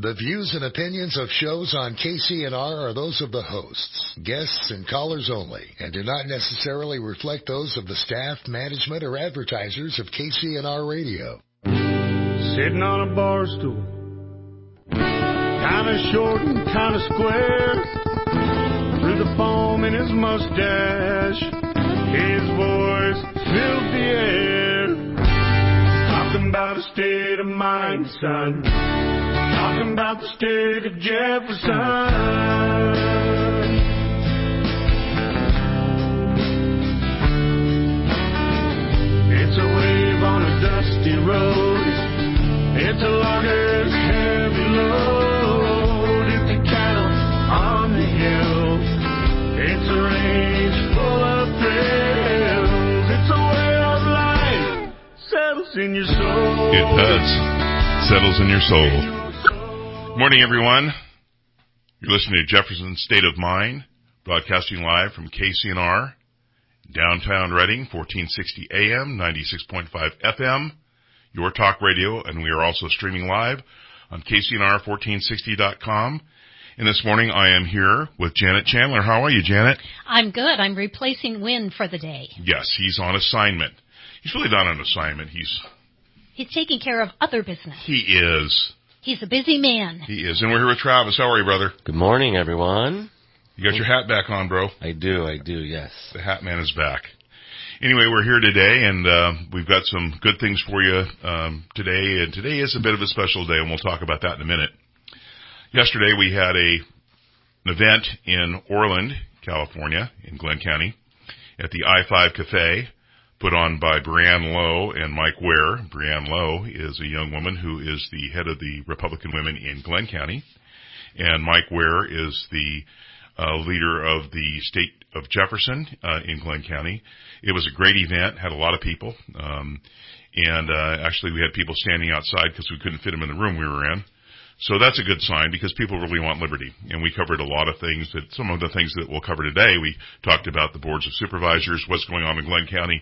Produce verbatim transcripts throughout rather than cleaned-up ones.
The views and opinions of shows on K C N R are those of the hosts, guests, and callers only, and do not necessarily reflect those of the staff, management, or advertisers of K C N R Radio. Sitting on a bar stool, kind of short and kind of square, through the foam in his mustache, his voice filled the air. Talking about a state of mind, son. Talking about the state of Jefferson. It's a wave on a dusty road. It's a logger's heavy load. It's a cattle on the hill. It's a range full of thrills. It's a way of life settles in your soul. It does. Settles in your soul. Morning, everyone. You're listening to Jefferson's State of Mind, broadcasting live from K C N R, downtown Reading, fourteen sixty A M, ninety-six point five F M, your talk radio, and we are also streaming live on K C N R fourteen sixty dot com. And this morning I am here with Janet Chandler. How are you, Janet? I'm good. I'm replacing Wynn for the day. Yes, he's on assignment. He's really not on assignment. He's He's taking care of other business. He is. He's a busy man. He is. And we're here with Travis. How are you, brother? Good morning, everyone. You got your hat back on, bro? I do, I do, yes. The hat man is back. Anyway, we're here today, and uh, we've got some good things for you um, today. And today is a bit of a special day, and we'll talk about that in a minute. Yesterday, we had a an event in Orland, California, in Glenn County, at the I five Cafe, put on by Brianne Lowe and Mike Ware. Brianne Lowe is a young woman who is the head of the Republican Women in Glenn County, and Mike Ware is the uh, leader of the state of Jefferson uh, in Glenn County. It was a great event, had a lot of people, um, and uh, actually we had people standing outside because we couldn't fit them in the room we were in. So that's a good sign because people really want liberty, and we covered a lot of things. That some of the things that we'll cover today, we talked about the boards of supervisors, what's going on in Glenn County.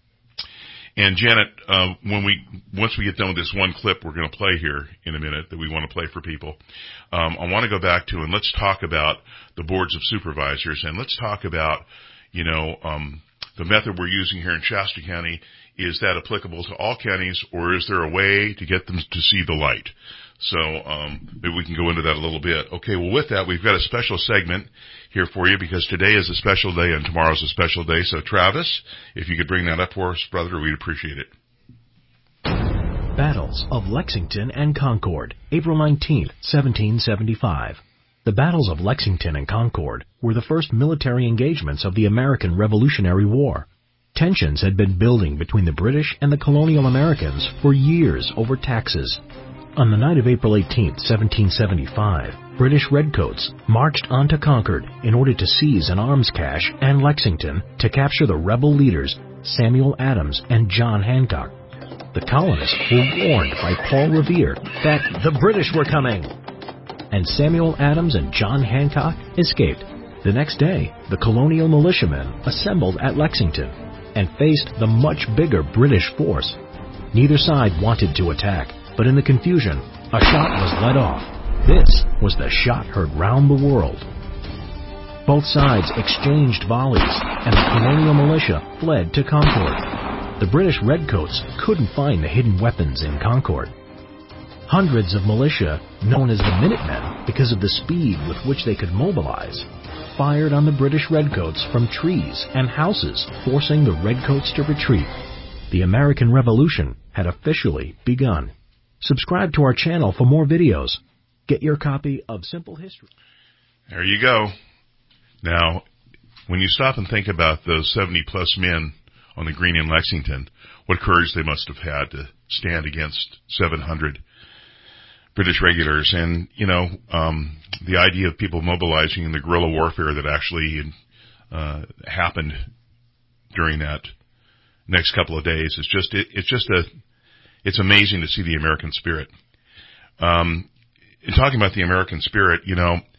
And Janet, uh, when we once we get done with this one clip we're going to play here in a minute that we want to play for people, um, I want to go back to and let's talk about the boards of supervisors, and let's talk about, you know, um, the method we're using here in Shasta County. Is that applicable to all counties, or is there a way to get them to see the light? So um, maybe we can go into that a little bit. Okay, well, with that, we've got a special segment here for you because today is a special day and tomorrow's a special day. So, Travis, if you could bring that up for us, brother, we'd appreciate it. Battles of Lexington and Concord, April nineteenth, seventeen seventy-five. The battles of Lexington and Concord were the first military engagements of the American Revolutionary War. Tensions had been building between the British and the colonial Americans for years over taxes. On the night of April eighteenth, seventeen seventy-five, British redcoats marched onto Concord in order to seize an arms cache and Lexington to capture the rebel leaders Samuel Adams and John Hancock. The colonists were warned by Paul Revere that the British were coming, and Samuel Adams and John Hancock escaped. The next day, the colonial militiamen assembled at Lexington and faced the much bigger British force. Neither side wanted to attack, but in the confusion, a shot was let off. This was the shot heard round the world. Both sides exchanged volleys, and the colonial militia fled to Concord. The British redcoats couldn't find the hidden weapons in Concord. Hundreds of militia, known as the Minutemen because of the speed with which they could mobilize, fired on the British redcoats from trees and houses, forcing the redcoats to retreat. The American Revolution had officially begun. Subscribe to our channel for more videos. Get your copy of Simple History. There you go. Now, when you stop and think about those seventy-plus men on the green in Lexington, what courage they must have had to stand against seven hundred British regulars. And, you know, um, the idea of people mobilizing in the guerrilla warfare that actually uh, happened during that next couple of days is just, it, it's just a, it's amazing to see the American spirit. Um, in talking about the American spirit, you know,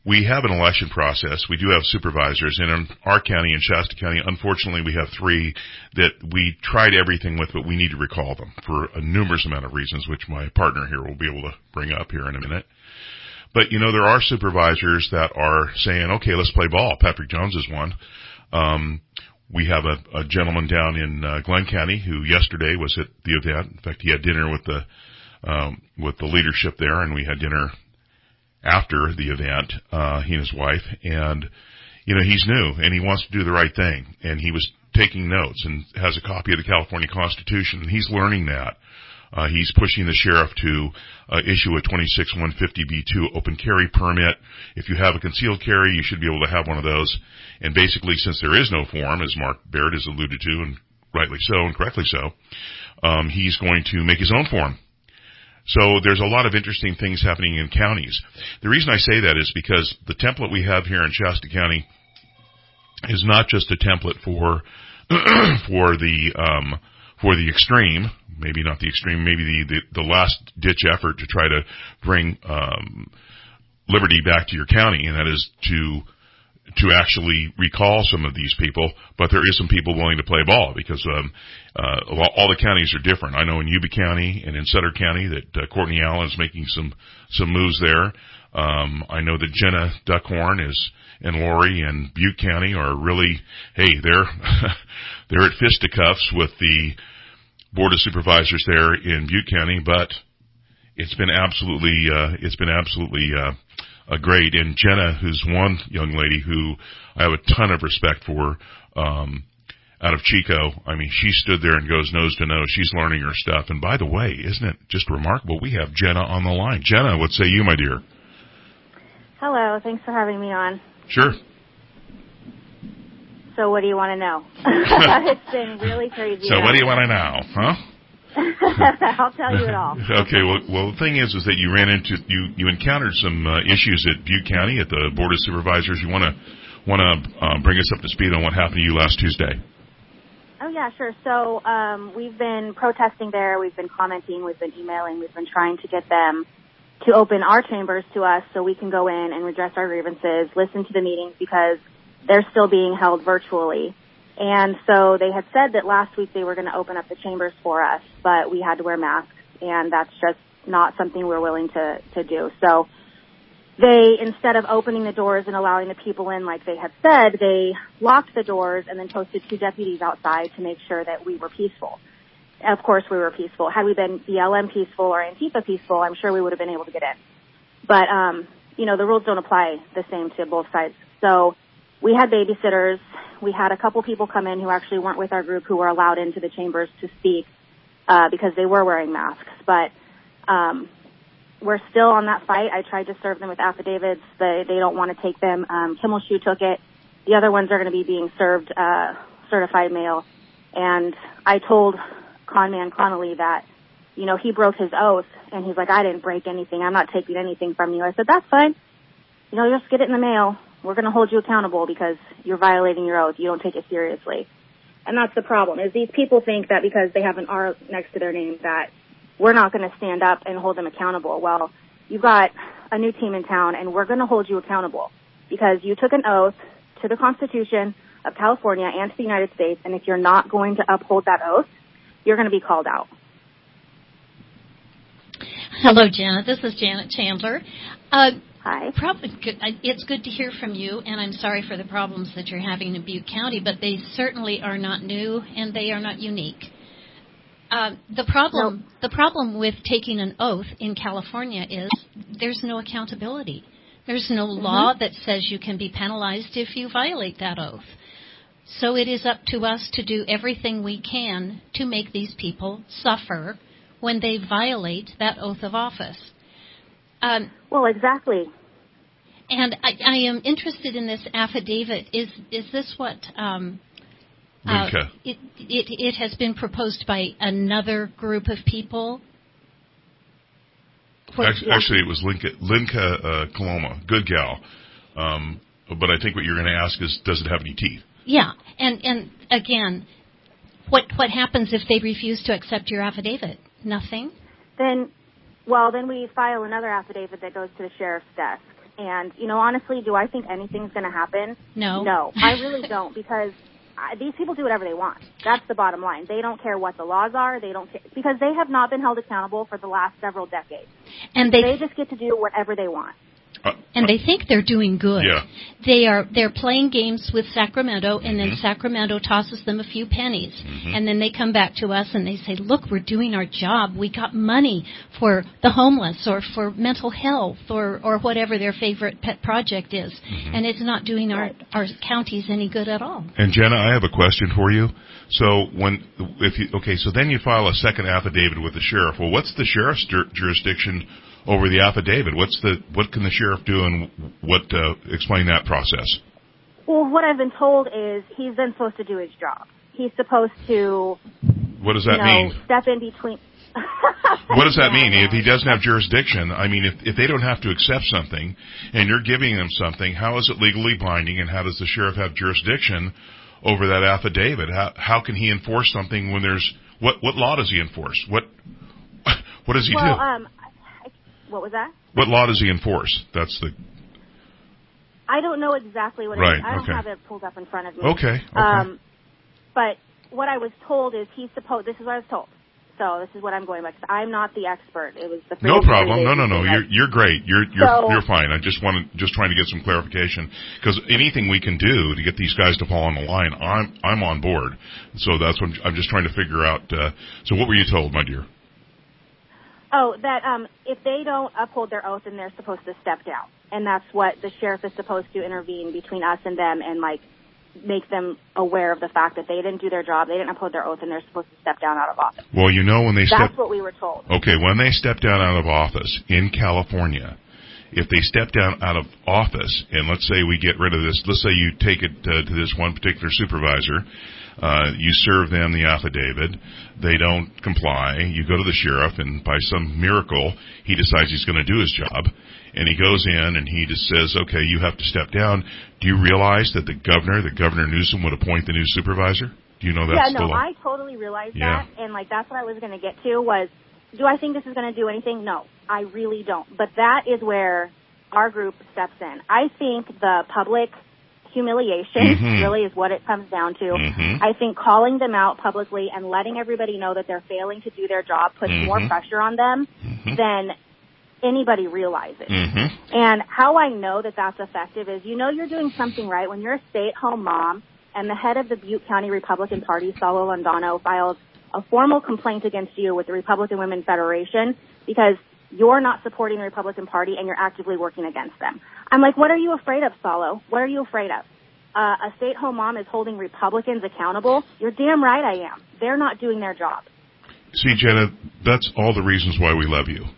we have an election process. We do have supervisors. And in our county, in Shasta County, unfortunately, we have three that we tried everything with, but we need to recall them for a numerous amount of reasons, which my partner here will be able to bring up here in a minute. But, you know, there are supervisors that are saying, okay, let's play ball. Patrick Jones is one. Um, we have a, a gentleman down in uh, Glenn County who yesterday was at the event. In fact, he had dinner with the um, with the leadership there, and we had dinner after the event, uh, he and his wife. And, you know, he's new, and he wants to do the right thing. And he was taking notes and has a copy of the California Constitution, and he's learning that. Uh, he's pushing the sheriff to uh, issue a twenty-six one fifty B two open carry permit. If you have a concealed carry, you should be able to have one of those. And basically, since there is no form, as Mark Baird has alluded to, and rightly so and correctly so, um, he's going to make his own form. So there's a lot of interesting things happening in counties. The reason I say that is because the template we have here in Shasta County is not just a template for for the um, for the extreme. Maybe not the extreme, maybe the, the, the last-ditch effort to try to bring um, liberty back to your county, and that is to to actually recall some of these people. But there is some people willing to play ball because um, uh, all the counties are different. I know in Yuba County and in Sutter County that uh, Courtney Allen is making some some moves there. Um, I know that Jenna Duckhorn is and Lori and Butte County are really, hey, they're they're at fisticuffs with the Board of Supervisors there in Butte County, but it's been absolutely, uh, it's been absolutely, uh, uh, great. And Jenna, who's one young lady who I have a ton of respect for, um, out of Chico. I mean, she stood there and goes nose to nose. She's learning her stuff. And by the way, isn't it just remarkable? We have Jenna on the line. Jenna, what say you, my dear? Hello. Thanks for having me on. Sure. So what do you want to know? It's been really crazy. So what do you want to know, huh? I'll tell you it all. Okay, well, well, the thing is, is that you ran into, you, you encountered some uh, issues at Butte County at the Board of Supervisors. You want to want to uh, bring us up to speed on what happened to you last Tuesday? Oh, yeah, sure. So um, we've been protesting there. We've been commenting. We've been emailing. We've been trying to get them to open our chambers to us so we can go in and redress our grievances, listen to the meetings, because they're still being held virtually. And so they had said that last week they were going to open up the chambers for us, but we had to wear masks, and that's just not something we're willing to, to do. So they, instead of opening the doors and allowing the people in like they had said, they locked the doors and then posted two deputies outside to make sure that we were peaceful. Of course we were peaceful. Had we been B L M peaceful or Antifa peaceful, I'm sure we would have been able to get in. But, um, you know, the rules don't apply the same to both sides. So we had babysitters. We had a couple people come in who actually weren't with our group who were allowed into the chambers to speak uh, because they were wearing masks. But um, we're still on that fight. I tried to serve them with affidavits. They, they don't want to take them. Um, Kimmelshoe took it. The other ones are going to be being served uh, certified mail. And I told Conman Connolly that, you know, he broke his oath. And he's like, I didn't break anything. I'm not taking anything from you. I said, that's fine. You know, just get it in the mail. We're going to hold you accountable because you're violating your oath. You don't take it seriously. And that's the problem, is these people think that because they have an R next to their name that we're not going to stand up and hold them accountable. Well, you've got a new team in town, and we're going to hold you accountable because you took an oath to the Constitution of California and to the United States, and if you're not going to uphold that oath, you're going to be called out. Hello, Janet. This is Janet Chandler. Uh, Hi. Probably good. It's good to hear from you, and I'm sorry for the problems that you're having in Butte County, but they certainly are not new and they are not unique. Uh, the problem, nope. the problem with taking an oath in California is there's no accountability. There's no mm-hmm. law that says you can be penalized if you violate that oath. So it is up to us to do everything we can to make these people suffer when they violate that oath of office. Um, well, exactly. And I, I am interested in this affidavit. Is is this what um, uh, it, it it has been proposed by another group of people? Actually, yeah. actually it was Linka, Linka uh, Coloma, good gal. Um, but I think what you're going to ask is, does it have any teeth? Yeah, and and again, what what happens if they refuse to accept your affidavit? Nothing. Then. Well, then we file another affidavit that goes to the sheriff's desk. And, you know, honestly, do I think anything's going to happen? No. No, I really don't, because I, these people do whatever they want. That's the bottom line. They don't care what the laws are. They don't care, because they have not been held accountable for the last several decades. And they, they just get to do whatever they want. Uh, and they think they're doing good. Yeah. They are they're playing games with Sacramento, and Mm-hmm. then Sacramento tosses them a few pennies, Mm-hmm. and then they come back to us and they say, "Look, we're doing our job. We got money for the homeless, or for mental health, or or whatever their favorite pet project is," Mm-hmm. and it's not doing our our counties any good at all. And Jenna, I have a question for you. So when, if you, okay, so then you file a second affidavit with the sheriff. Well, what's the sheriff's jur- jurisdiction over the affidavit? What's the, what can the sheriff do, and what, uh, explain that process? Well, what I've been told is he's then supposed to do his job. He's supposed to, What does that you know, mean? step in between. What does that Yeah, mean? I If he know. doesn't have jurisdiction, I mean, if, if they don't have to accept something and you're giving them something, how is it legally binding, and how does the sheriff have jurisdiction over that affidavit? How, how can he enforce something when there's, what, what law does he enforce? What, what does he well, do? um, I, what was that? What law does he enforce? That's the, I don't know exactly what Right, it is. I don't okay. have it pulled up in front of me. okay, okay. Um, but what I was told is he's supposed, this is what I was told. So this is what I'm going by, 'cause I'm not the expert. It was the No Freedom problem. Free No, no, no. Agency, You're right? you're great. You're you're So- you're fine. I just wanted just trying to get some clarification, because anything we can do to get these guys to fall on the line, I'm I'm on board. So that's what I'm just trying to figure out. Uh, so what were you told, my dear? Oh, that um, if they don't uphold their oath, then they're supposed to step down, and that's what the sheriff is supposed to intervene between us and them, and like make them aware of the fact that they didn't do their job, they didn't uphold their oath, and they're supposed to step down out of office. Well, you know when they That's step. what we were told. Okay, when they step down out of office in California, if they step down out of office, and let's say we get rid of this, let's say you take it uh, to this one particular supervisor, uh, you serve them the affidavit, they don't comply, you go to the sheriff, and by some miracle, he decides he's going to do his job, and he goes in and he just says, okay, you have to step down. Do you realize that the governor, that Governor Newsom, would appoint the new supervisor? Do you know that's yeah, the no, law? I totally realized Yeah. that, and like that's what I was going to get to was, do I think this is going to do anything? No, I really don't. But that is where our group steps in. I think the public humiliation Mhm. really is what it comes down to. Mhm. I think calling them out publicly and letting everybody know that they're failing to do their job puts Mhm. more pressure on them Mhm. than anybody realizes. Mhm. And how I know that that's effective is, you know, you're doing something right when you're a stay-at-home mom and the head of the Butte County Republican Party, Salo Londano, files a formal complaint against you with the Republican Women Federation because you're not supporting the Republican Party and you're actively working against them. I'm like, what are you afraid of, Salo? What are you afraid of? Uh, a stay-at-home mom is holding Republicans accountable? You're damn right I am. They're not doing their job. See, Jenna, that's all the reasons why we love you.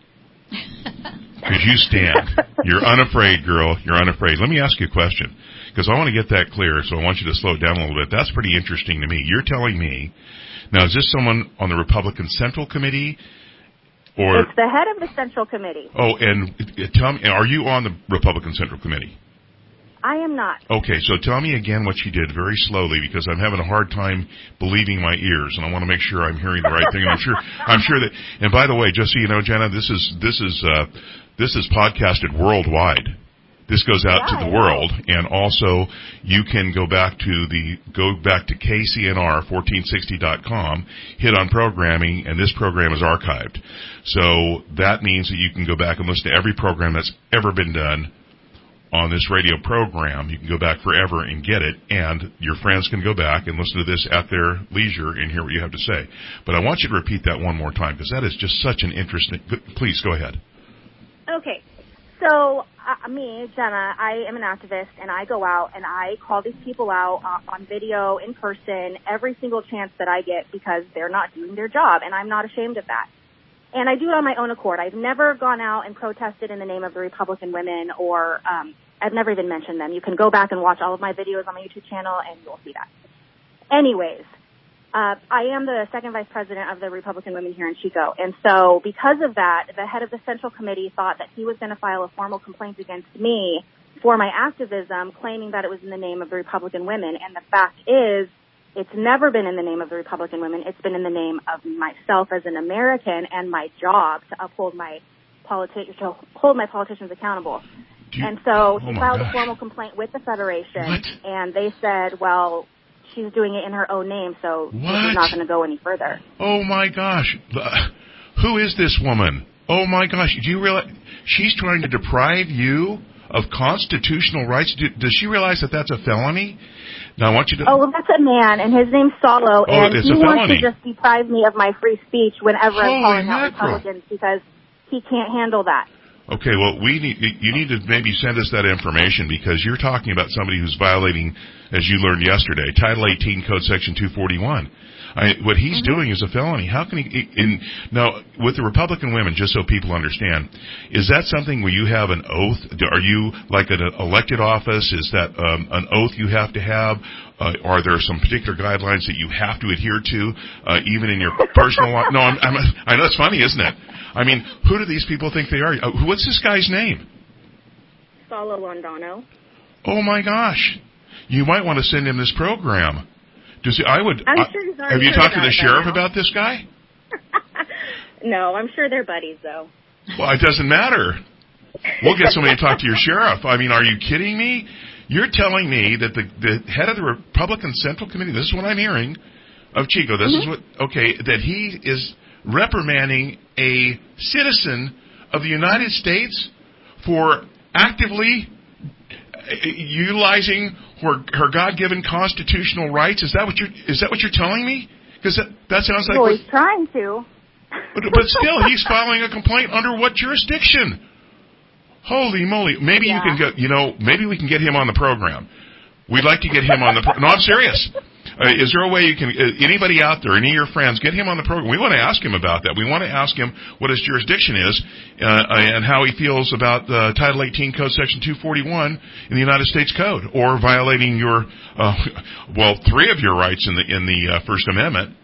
Because you stand. You're unafraid, girl. You're unafraid. Let me ask you a question, because I want to get that clear, so I want you to slow it down a little bit. That's pretty interesting to me. You're telling me, now is this someone on the Republican Central Committee? Or, It's the head of the Central Committee. oh, and uh, tell me, are you on the Republican Central Committee? I am not. Okay, so tell me again what you did very slowly, because I'm having a hard time believing my ears, and I want to make sure I'm hearing the right thing. And I'm sure, I'm sure that. And by the way, just so you know, Jenna, this is this is uh, this is podcasted worldwide. This goes out Yeah, to the I world, and also you can go back to the go back to K C N R fourteen sixty dot com, hit on programming, and this program is archived. So that means that you can go back and listen to every program that's ever been done on this radio program. You can go back forever and get it, and your friends can go back and listen to this at their leisure and hear what you have to say. But I want you to repeat that one more time, because that is just such an interesting. Please go ahead. Okay. So, uh, me, Jenna, I am an activist, and I go out and I call these people out uh, on video, in person, every single chance that I get, because they're not doing their job, and I'm not ashamed of that. And I do it on my own accord. I've never gone out and protested in the name of the Republican women, or um, I've never even mentioned them. You can go back and watch all of my videos on my YouTube channel, and you'll see that. Anyways, uh, I am the second vice president of the Republican Women here in Chico. And so because of that, the head of the Central Committee thought that he was going to file a formal complaint against me for my activism, claiming that it was in the name of the Republican women. And the fact is, it's never been in the name of the Republican women. It's been in the name of myself as an American and my job to uphold my politi- to hold my politicians accountable. You, and so oh he filed gosh. a formal complaint with the Federation, What? and they said, well, she's doing it in her own name, so this What? is not going to go any further. Oh, my gosh. Uh, who is this woman? Oh, my gosh. Do you realize she's trying to deprive you of constitutional rights? Do, does she realize that that's a felony? Now, I want you to... Oh, well, that's a man, and his name's Solo, Oh, and it's he a wants felony. to just deprive me of my free speech whenever Holy I'm calling out mackerel. Republicans because he can't handle that. Okay, well, we need, you need to maybe send us that information because you're talking about somebody who's violating, as you learned yesterday, Title eighteen Code Section two forty-one. I, what he's mm-hmm. doing is a felony. How can he, in, now, with the Republican women, just so people understand, is that something where you have an oath? Are you like an elected office? Is that um, an oath you have to have? Uh, are there some particular guidelines that you have to adhere to, uh, even in your personal life? No, I'm, I'm, I know it's funny, isn't it? I mean, who do these people think they are? Uh, what's this guy's name? Solo Londano. Oh my gosh! You might want to send him this program. Does he, I would. I'm I, sure he's already have you heard talked to about the it sheriff by now. about this guy? No, I'm sure they're buddies, though. Well, it doesn't matter. We'll get somebody to talk to your sheriff. I mean, are you kidding me? You're telling me that the, the head of the Republican Central Committee, this is what I'm hearing, of Chico, this mm-hmm. is what, okay, that he is reprimanding a citizen of the United States for actively utilizing her, her God-given constitutional rights? Is that what you're, is that what you're telling me? Because that, that sounds like... Well, what, he's trying to. but, but still, he's filing a complaint under what jurisdiction? Holy moly. Maybe yeah. you can get, you know, maybe we can get him on the program. We'd like to get him on the pro- No, I'm serious. Uh, is there a way you can, uh, anybody out there, any of your friends, get him on the program? We want to ask him about that. We want to ask him what his jurisdiction is uh, and how he feels about uh, Title eighteen Code Section two forty-one in the United States Code, or violating your, uh, well, three of your rights in the in the uh, First Amendment.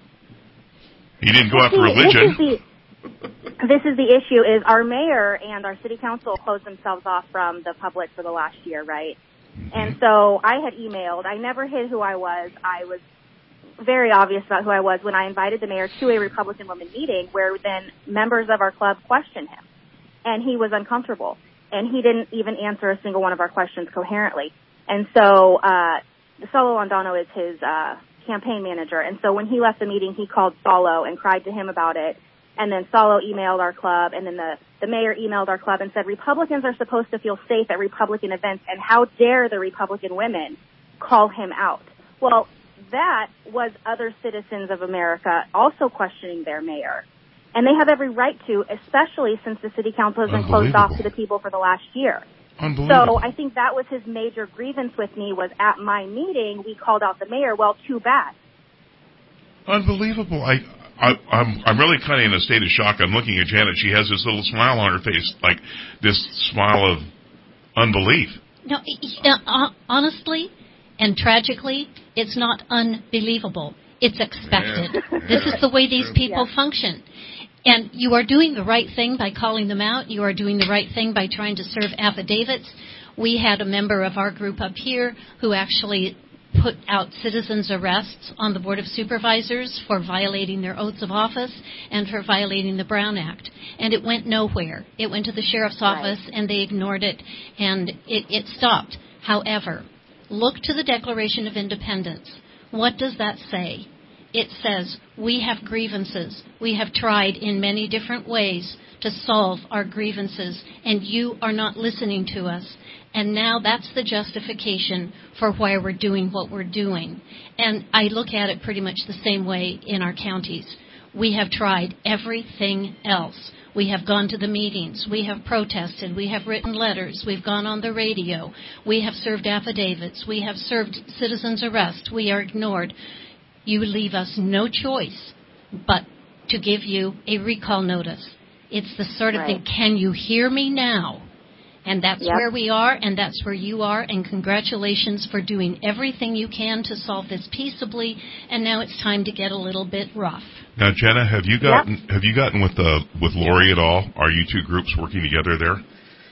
He didn't go after religion. This is, the, this is the issue, is our mayor and our city council closed themselves off from the public for the last year, right? And so I had emailed. I never hid who I was. I was very obvious about who I was when I invited the mayor to a Republican women meeting where then members of our club questioned him. And he was uncomfortable. And he didn't even answer a single one of our questions coherently. And so uh Solo Londano is his uh campaign manager. And so when he left the meeting, he called Solo and cried to him about it. And then Solo emailed our club, and then the, the mayor emailed our club and said, Republicans are supposed to feel safe at Republican events, and how dare the Republican women call him out? Well, that was other citizens of America also questioning their mayor. And they have every right to, especially since the city council has been closed off to the people for the last year. Unbelievable. So I think that was his major grievance with me, was at my meeting, we called out the mayor. Well, too bad. Unbelievable. I... I, I'm I'm really kind of in a state of shock. I'm looking at Janet. She has this little smile on her face, like this smile of unbelief. No, uh, honestly and tragically, it's not unbelievable. It's expected. Yeah, yeah, this is the way these people yeah. function. And you are doing the right thing by calling them out. You are doing the right thing by trying to serve affidavits. We had a member of our group up here who actually put out citizens' arrests on the Board of Supervisors for violating their oaths of office and for violating the Brown Act. And it went nowhere. It went to the sheriff's office, right. and they ignored it, and it, it stopped. However, look to the Declaration of Independence. What does that say? It says, we have grievances. We have tried in many different ways to solve our grievances, and you are not listening to us. And now that's the justification for why we're doing what we're doing. And I look at it pretty much the same way in our counties. We have tried everything else. We have gone to the meetings. We have protested. We have written letters. We've gone on the radio. We have served affidavits. We have served citizens' arrest. We are ignored. You leave us no choice but to give you a recall notice. It's the sort of right. thing, can you hear me now? And that's yep. where we are, and that's where you are, and congratulations for doing everything you can to solve this peaceably, and now it's time to get a little bit rough. Now, Jenna, have you gotten yep. have you gotten with uh, with Lori at all? Are you two groups working together there?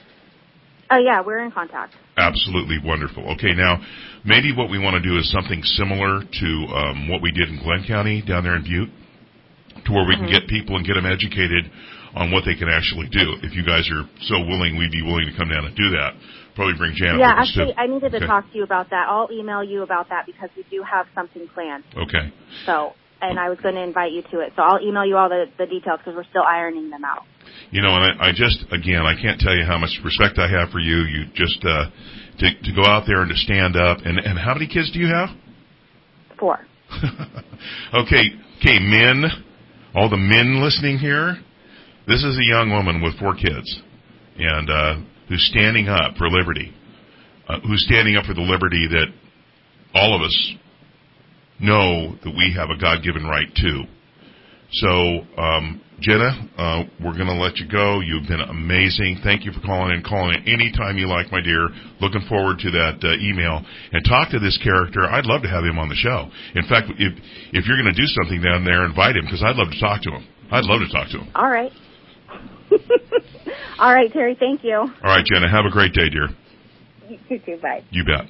Oh, yeah, we're in contact. Absolutely wonderful. Okay, now, maybe what we want to do is something similar to um, what we did in Glenn County down there in Butte, to where we mm-hmm. can get people and get them educated on what they can actually do. If you guys are so willing, we'd be willing to come down and do that probably bring Janet Yeah, with us, actually, too. I needed to Okay. talk to you about that. I'll email you about that because we do have something planned. Okay. So, and I was going to invite you to it. So I'll email you all the, the details because we're still ironing them out. You know, and I, I just, again, I can't tell you how much respect I have for you. You just, uh, to, to go out there and to stand up. And, and how many kids do you have? Four. okay, okay, men, all the men listening here, this is a young woman with four kids, and uh, who's standing up for liberty, uh, who's standing up for the liberty that all of us know that we have a God-given right to. So, um, Jenna, uh, we're going to let you go. You've been amazing. Thank you for calling in. Calling in anytime you like, my dear. Looking forward to that uh, email. And talk to this character. I'd love to have him on the show. In fact, if if you're going to do something down there, invite him, because I'd love to talk to him. I'd love to talk to him. All right. All right, Terry, thank you. All right, Jenna, have a great day, dear. You too, bye. You bet.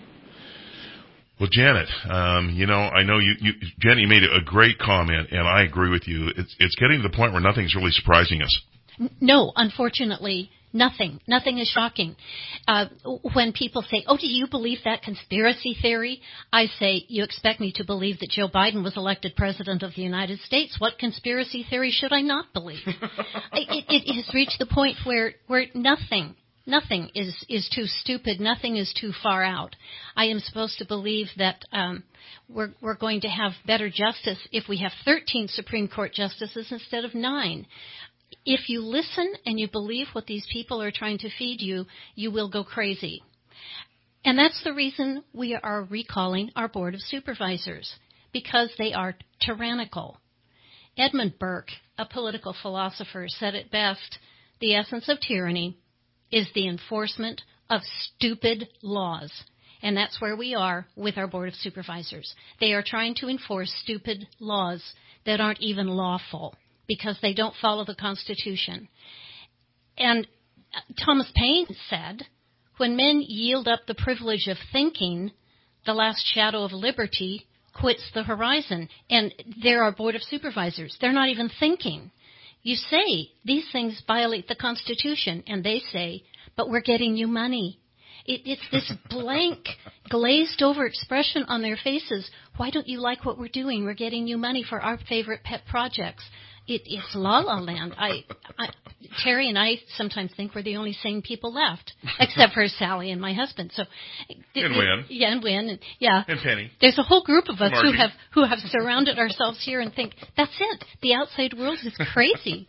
Well, Janet, um, you know, I know you, you, Janet, you made a great comment, and I agree with you. It's, it's getting to the point where nothing's really surprising us. No, unfortunately, nothing. Nothing is shocking. Uh, when people say, oh, do you believe that conspiracy theory? I say, you expect me to believe that Joe Biden was elected president of the United States. What conspiracy theory should I not believe? it, it has reached the point where, where nothing Nothing is, is too stupid. Nothing is too far out. I am supposed to believe that um, we're, we're going to have better justice if we have thirteen Supreme Court justices instead of nine. If you listen and you believe what these people are trying to feed you, you will go crazy. And that's the reason we are recalling our Board of Supervisors, because they are tyrannical. Edmund Burke, a political philosopher, said it best, the essence of tyranny is the enforcement of stupid laws. And that's where we are with our Board of Supervisors. They are trying to enforce stupid laws that aren't even lawful because they don't follow the Constitution. And Thomas Paine said, when men yield up the privilege of thinking, the last shadow of liberty quits the horizon. And they're our Board of Supervisors. They're not even thinking. You say, these things violate the Constitution, and they say, but we're getting you money. It, it's this blank, glazed-over expression on their faces. Why don't you like what we're doing? We're getting you money for our favorite pet projects. It, it's la-la land. I, I, Terry and I sometimes think we're the only sane people left, except for Sally and my husband. So, And Wynn. Yeah, and Wynn. And, yeah. And Penny. There's a whole group of us Margie. who have who have surrounded ourselves here and think, that's it. The outside world is crazy.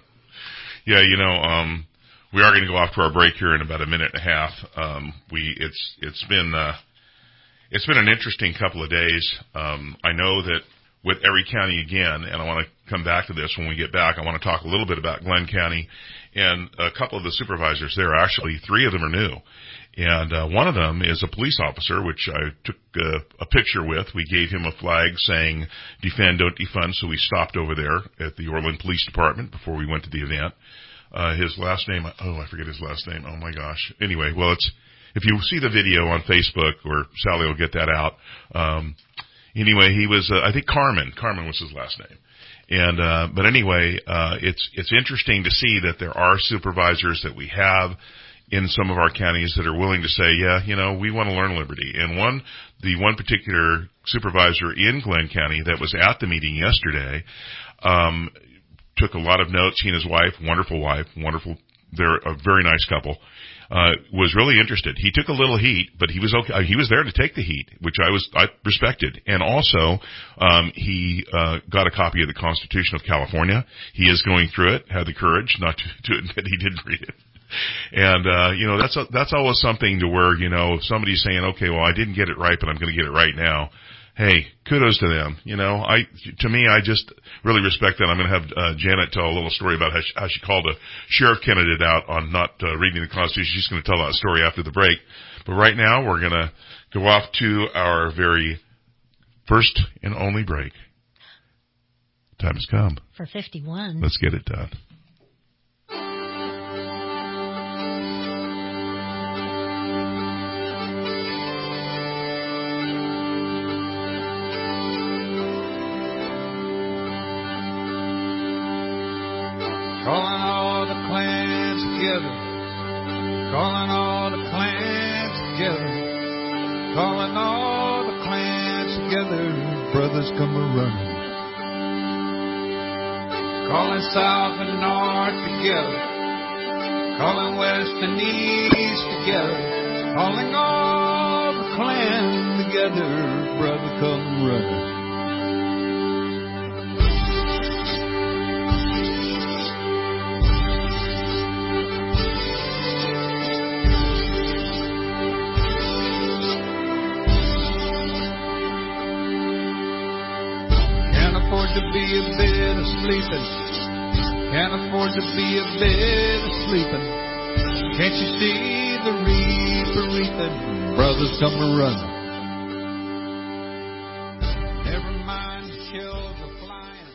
Yeah, you know, um, we are going to go off to our break here in about a minute and a half. Um, we it's it's been uh, it's been an interesting couple of days. Um, I know that with Erie County again, and I want to come back to this when we get back. I want to talk a little bit about Glenn County and a couple of the supervisors there. Actually, three of them are new. And uh, one of them is a police officer, which I took uh, a picture with. We gave him a flag saying, defend, don't defund, so we stopped over there at the Orland Police Department before we went to the event. Uh, his last name, oh, I forget his last name. Oh, my gosh. Anyway, well, it's if you see the video on Facebook, or Sally will get that out. Um, anyway, he was, uh, I think Carmen. Carmen was his last name. And, uh, but anyway, uh, it's, it's interesting to see that there are supervisors that we have in some of our counties that are willing to say, yeah, you know, we want to learn liberty. And one, the one particular supervisor in Glenn County that was at the meeting yesterday, um, took a lot of notes. He and his wife, wonderful wife, wonderful, they're a very nice couple, uh, was really interested. He took a little heat, but he was okay. He was there to take the heat, which I was, I respected. And also, um, he, uh, got a copy of the Constitution of California. He is going through it, had the courage not to, to admit he didn't read it. And, uh, you know, that's, a, that's always something to where, you know, if somebody's saying, okay, well, I didn't get it right, but I'm going to get it right now. Hey, kudos to them. You know, I, to me, I just really respect that. I'm going to have, uh, Janet tell a little story about how she, how she called a sheriff candidate out on not, uh, reading the Constitution. She's going to tell that story after the break. But right now, we're going to go off to our very first and only break. Time has come. For fifty-one. Let's get it done. Calling all the clans together, calling all the clans together, calling all the clans together, brothers come a-running. Calling south and north together, calling west and east together, calling all the clans together, brother come running. Can't afford to be a bit of sleeping. Can't afford to be a bit of sleeping. Can't you see the reaper reaping? Brothers come a-running. Never mind the shells are flying.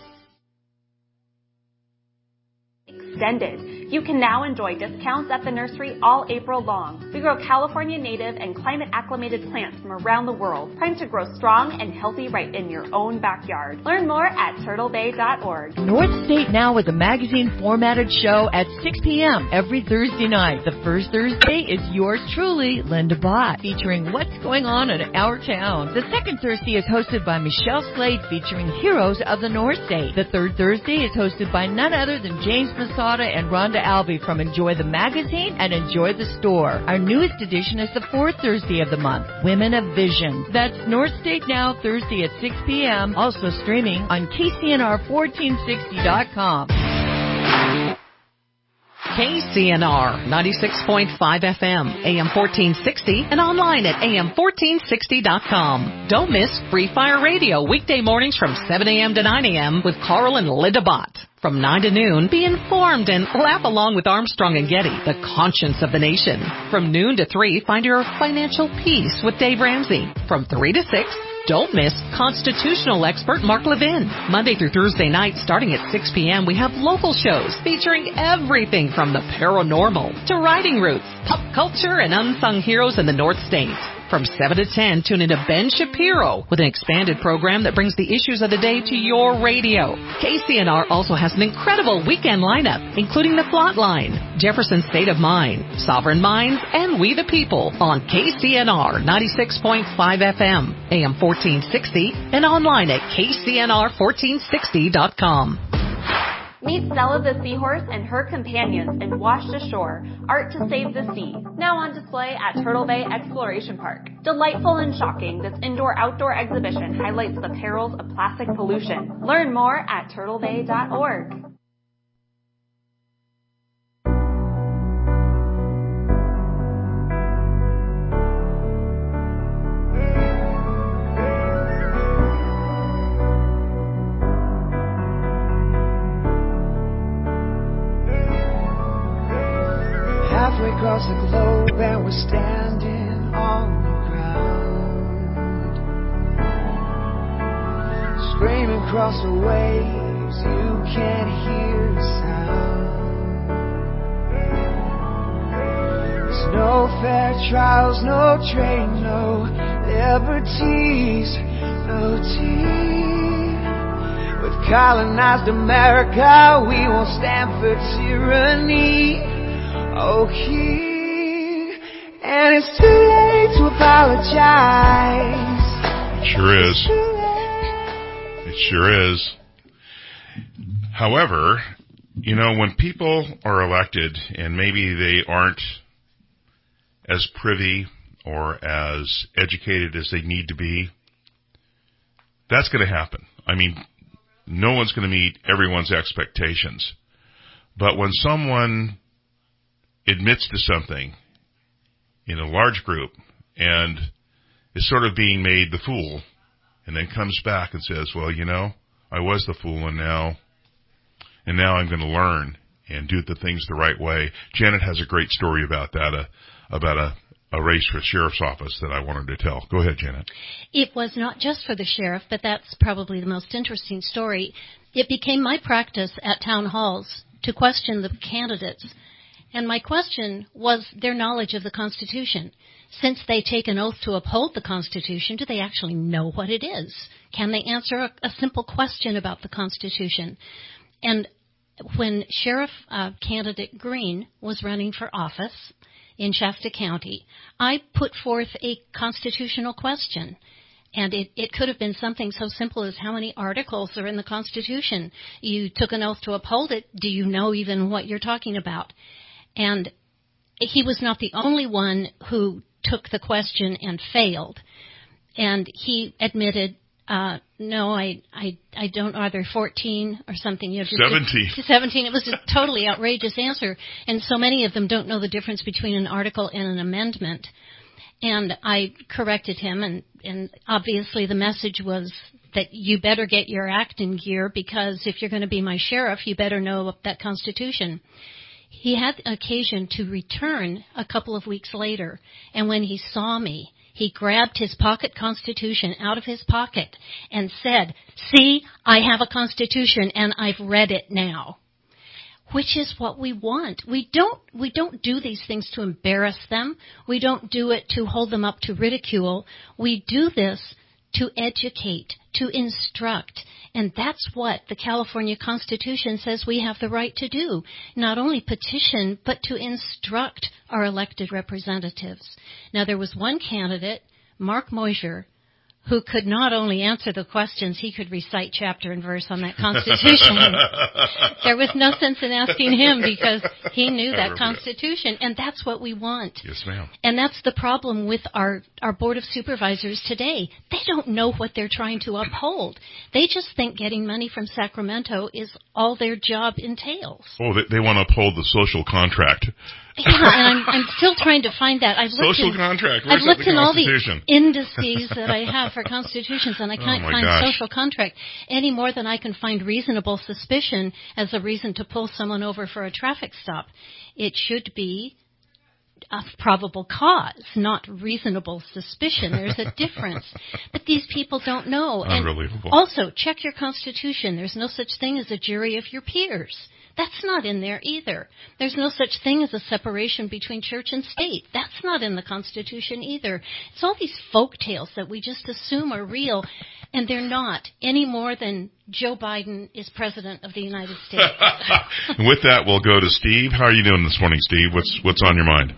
Extended. You can now enjoy discounts at the nursery all April long. We grow California native and climate acclimated plants from around the world, primed to grow strong and healthy right in your own backyard. Learn more at turtle bay dot org. North State Now is a magazine formatted show at six p.m. every Thursday night. The first Thursday is yours truly, Linda Bott, featuring what's going on in our town. The second Thursday is hosted by Michelle Slade, featuring heroes of the North State. The third Thursday is hosted by none other than James Masada and Rhonda Albee from Enjoy the Magazine and Enjoy the Store. Our newest edition is the fourth Thursday of the month, Women of Vision. That's North State Now, Thursday at six p.m. Also streaming on K C N R fourteen sixty dot com. K C N R ninety-six point five F M, A M fourteen sixty, and online at A M fourteen sixty dot com. Don't miss Free Fire Radio weekday mornings from seven a.m. to nine a.m. with Carl and Linda Bott. From nine to noon, be informed and laugh along with Armstrong and Getty, the conscience of the nation. From noon to three, find your financial peace with Dave Ramsey. From three to six, don't miss constitutional expert Mark Levin. Monday through Thursday night, starting at six p.m., we have local shows featuring everything from the paranormal to riding routes, pop culture, and unsung heroes in the North State. From seven to ten, tune into Ben Shapiro with an expanded program that brings the issues of the day to your radio. K C N R also has an incredible weekend lineup, including The Plot Line, Jefferson State of Mind, Sovereign Minds, and We the People on K C N R ninety-six point five F M, A M fourteen sixty, and online at K C N R fourteen sixty dot com. Meet Stella the Seahorse and her companions in Washed Ashore, Art to Save the Sea, now on display at Turtle Bay Exploration Park. Delightful and shocking, this indoor-outdoor exhibition highlights the perils of plastic pollution. Learn more at turtle bay dot org. Halfway across the globe and we're standing on the ground, screaming across the waves, you can't hear a sound. There's no fair trials, no train, no liberties, no tea. With colonized America, we won't stand for tyranny. Oh, King, and it's too late to apologize. It sure is. It sure is. However, you know, when people are elected and maybe they aren't as privy or as educated as they need to be, that's going to happen. I mean, no one's going to meet everyone's expectations. But when someone admits to something in a large group and is sort of being made the fool and then comes back and says, well, you know, I was the fool and now and now I'm going to learn and do the things the right way. Janet has a great story about that, uh, about a, a race for sheriff's office that I wanted to tell. Go ahead, Janet. It was not just for the sheriff, but that's probably the most interesting story. It became my practice at town halls to question the candidates. And my question was their knowledge of the Constitution. Since they take an oath to uphold the Constitution, do they actually know what it is? Can they answer a, a simple question about the Constitution? And when Sheriff uh, candidate Green was running for office, in Shasta County, I put forth a constitutional question. And it, it could have been something so simple as how many articles are in the Constitution. You took an oath to uphold it. Do you know even what you're talking about? And he was not the only one who took the question and failed. And he admitted, uh, no, I, I, I don't, are there fourteen or something? You know, just seventeen. Just seventeen. It was a totally outrageous answer. And so many of them don't know the difference between an article and an amendment. And I corrected him, and, and obviously the message was that you better get your act in gear, because if you're going to be my sheriff, you better know that Constitution. He had occasion to return a couple of weeks later, and when he saw me, he grabbed his pocket Constitution out of his pocket and said, "See, I have a Constitution, and I've read it now." Which is what we want. We don't, we don't do these things to embarrass them. We don't do it to hold them up to ridicule. We do this to educate, to instruct. And that's what the California Constitution says we have the right to do. Not only petition, but to instruct our elected representatives. Now, there was one candidate, Mark Moisier, who could not only answer the questions, he could recite chapter and verse on that Constitution. There was no sense in asking him, because he knew that Constitution, and that's what we want. Yes, ma'am. And that's the problem with our, our Board of Supervisors today. They don't know what they're trying to uphold. They just think getting money from Sacramento is all their job entails. Oh, they, they want to uphold the social contract. Yeah, and I'm, I'm still trying to find that. I've looked Social in, contract. Where's I've looked the in all the Constitution? indices that I have for constitutions, and I can't Oh, my find gosh. social contract any more than I can find reasonable suspicion as a reason to pull someone over for a traffic stop. It should be a probable cause, not reasonable suspicion. There's a difference. But these people don't know. Unbelievable. And also, check your Constitution. There's no such thing as a jury of your peers. That's not in there either. There's no such thing as a separation between church and state. That's not in the Constitution either. It's all these folk tales that we just assume are real, and they're not, any more than Joe Biden is president of the United States. With that, we'll go to Steve. How are you doing this morning, Steve? What's what's on your mind?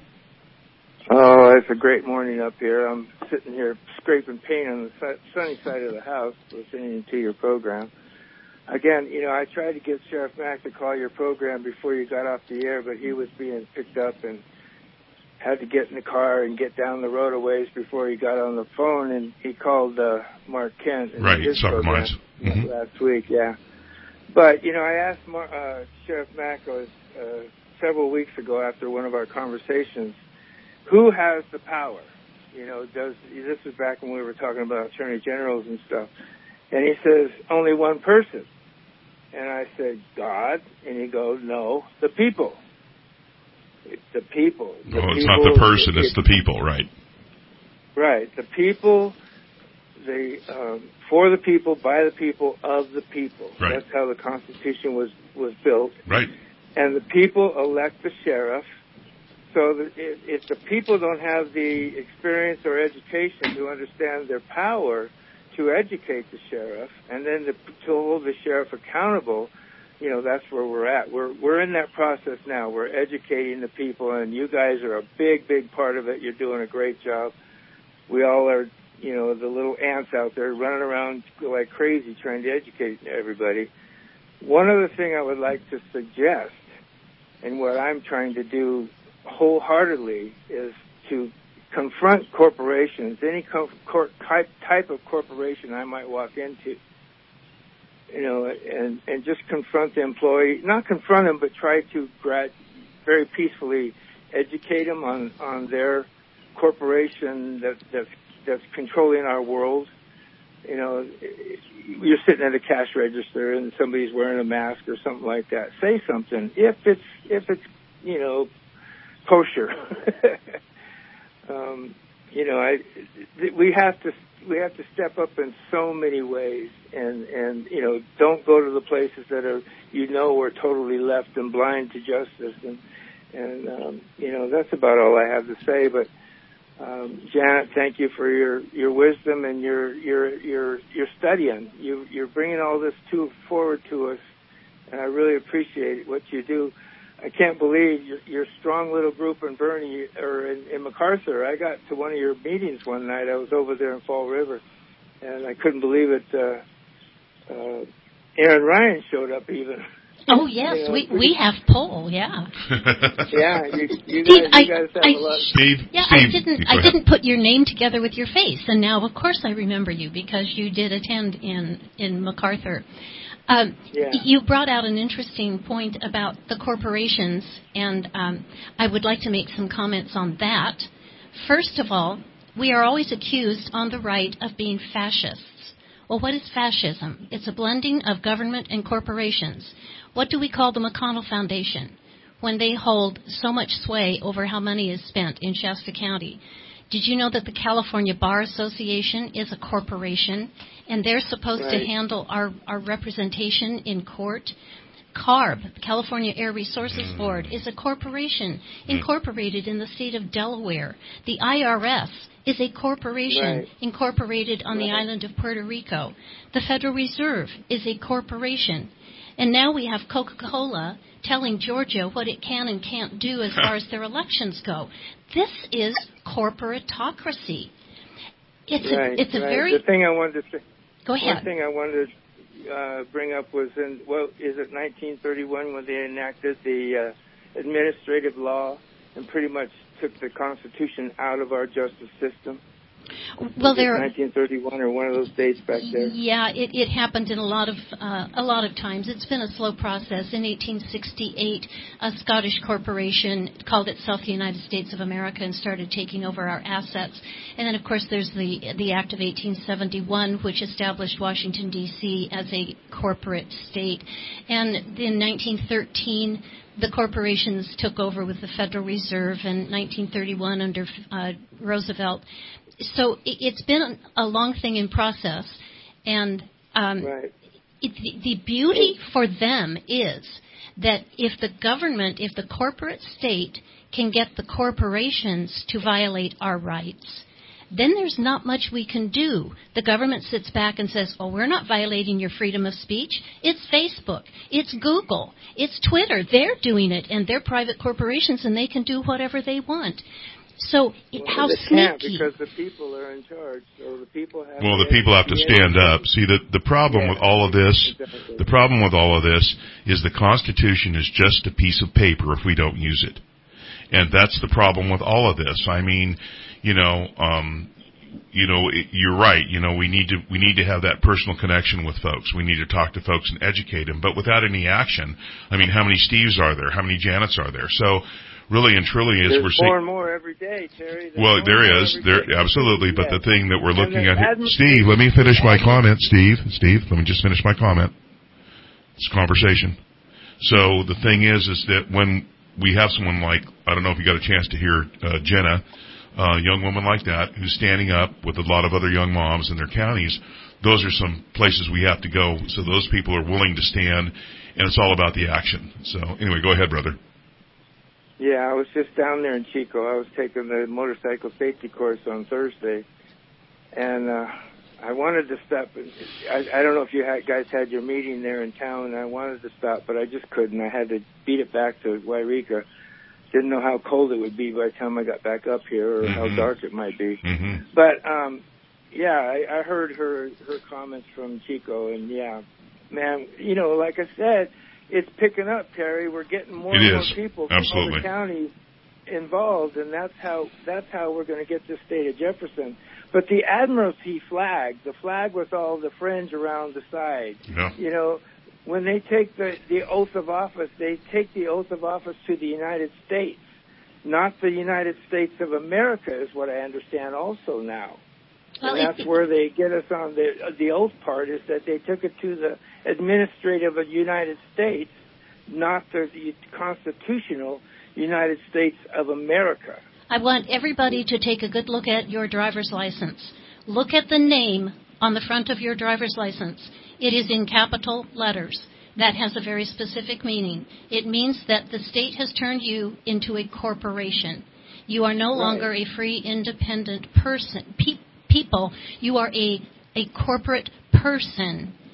Oh, it's a great morning up here. I'm sitting here scraping paint on the sunny side of the house, listening to your program. Again, you know, I tried to get Sheriff Mack to call your program before you got off the air, but he was being picked up and had to get in the car and get down the road a ways before he got on the phone, and he called uh, Mark Kent in right, his Soccer program Minds. Mm-hmm. last week, yeah. But, you know, I asked Mar- uh, Sheriff Mack uh, several weeks ago after one of our conversations, who has the power? You know, does this was back when we were talking about attorney generals and stuff. And he says, only one person. And I said, God. And he goes, no, the people. It's the people. The oh, it's people, not the person, it, it's the people, right? Right. The people, the um, for the people, by the people, of the people. Right. That's how the Constitution was, was built. Right. And the people elect the sheriff. So that if, if the people don't have the experience or education to understand their power to educate the sheriff, and then to, to hold the sheriff accountable, you know, that's where we're at. We're we're in that process now. We're educating the people, and you guys are a big, big part of it. You're doing a great job. We all are, you know, the little ants out there running around like crazy trying to educate everybody. One other thing I would like to suggest, and what I'm trying to do wholeheartedly, is to confront corporations, any co- cor- type, type of corporation I might walk into, you know, and, and just confront the employee, not confront them, but try to grad- very peacefully educate them on, on their corporation that, that's, that's controlling our world. You know, you're sitting at a cash register and somebody's wearing a mask or something like that. Say something. If it's, if it's, you know, kosher. Um, you know, I, we have to we have to step up in so many ways, and and you know, don't go to the places that are you know are totally left and blind to justice, and and um, you know, that's about all I have to say. But um, Janet, thank you for your, your wisdom and your your your your studying. You you're bringing all this to forward to us, and I really appreciate what you do. I can't believe your, your strong little group in Bernie or in, in MacArthur. I got to one of your meetings one night. I was over there in Fall River, and I couldn't believe it. Uh, uh, Aaron Ryan showed up even. Oh yes, you know, we we have poll, yeah. Yeah, you, you Steve, guys, you I, guys have I, a lot. Of, Steve, yeah, Steve, I didn't go I ahead. didn't put your name together with your face, and now of course I remember you because you did attend in in MacArthur. Um, yeah. You brought out an interesting point about the corporations, and um, I would like to make some comments on that. First of all, we are always accused on the right of being fascists. Well, what is fascism? It's a blending of government and corporations. What do we call the McConnell Foundation when they hold so much sway over how money is spent in Shasta County? Did you know that the California Bar Association is a corporation, and they're supposed right. to handle our, our representation in court? CARB, the California Air Resources Board, is a corporation incorporated in the state of Delaware. The I R S is a corporation right. incorporated on right. the island of Puerto Rico. The Federal Reserve is a corporation. And now we have Coca-Cola telling Georgia what it can and can't do as far as their elections go. This is corporatocracy. It's right, a, it's a right. very... The thing I wanted to say... Go ahead. One thing I wanted to uh, bring up was in, well, is it nineteen thirty-one when they enacted the uh, administrative law and pretty much took the Constitution out of our justice system? Well, there nineteen thirty-one or one of those dates back there. Yeah, it, it happened in a lot of uh, a lot of times. It's been a slow process. In eighteen sixty-eight, a Scottish corporation called itself the United States of America and started taking over our assets. And then, of course, there's the the Act of eighteen seventy-one, which established Washington D C as a corporate state. And in nineteen thirteen, the corporations took over with the Federal Reserve in nineteen thirty-one under uh, Roosevelt. So it's been a long thing in process, and um, right. it, the beauty for them is that if the government, if the corporate state can get the corporations to violate our rights, then there's not much we can do. The government sits back and says, oh, we're not violating your freedom of speech. It's Facebook. It's Google. It's Twitter. They're doing it, and they're private corporations, and they can do whatever they want. So well, how they sneaky. Can't because the people are in charge. So the people have well, the people have to stand up. See, the the problem yeah, with all of this, exactly. the problem with all of this is the Constitution is just a piece of paper if we don't use it, and that's the problem with all of this. I mean, you know, um, you know, it, you're right. You know, we need to we need to have that personal connection with folks. We need to talk to folks and educate them. But without any action, I mean, how many Steves are there? How many Janets are there? So. Really and truly, is There's we're more seeing and more every day, Terry. There's well, there is, there day. absolutely, but yes. the thing that we're looking at here, admin- Steve, let me finish my comment, Steve. Steve, let me just finish my comment. It's a conversation. So the thing is, is that when we have someone like, I don't know if you got a chance to hear uh, Jenna, a young woman like that, who's standing up with a lot of other young moms in their counties, those are some places we have to go. So those people are willing to stand, and it's all about the action. So anyway, go ahead, brother. Yeah, I was just down there in Chico. I was taking the motorcycle safety course on Thursday, and uh, I wanted to stop. I, I don't know if you had, guys had your meeting there in town, and I wanted to stop, but I just couldn't. I had to beat it back to Wairika. Didn't know how cold it would be by the time I got back up here, or mm-hmm. how dark it might be. Mm-hmm. But, um, yeah, I, I heard her, her comments from Chico, and, yeah, man, you know, like I said, it's picking up, Terry. We're getting more it and is. more people from Absolutely. other counties involved, and that's how that's how we're going to get this state of Jefferson. But the Admiralty flag, the flag with all the fringe around the side, yeah. you know, when they take the, the oath of office, they take the oath of office to the United States, not the United States of America, is what I understand also now. Well, and that's it, where they get us on the the oath part, is that they took it to the administrative of United States, not the, the constitutional United States of America. I want everybody to take a good look at your driver's license. Look at the name on the front of your driver's license. It is in capital letters. That has a very specific meaning. It means that the state has turned you into a corporation. You are no right. longer a free, independent person. Pe- people, you are a, a corporate person.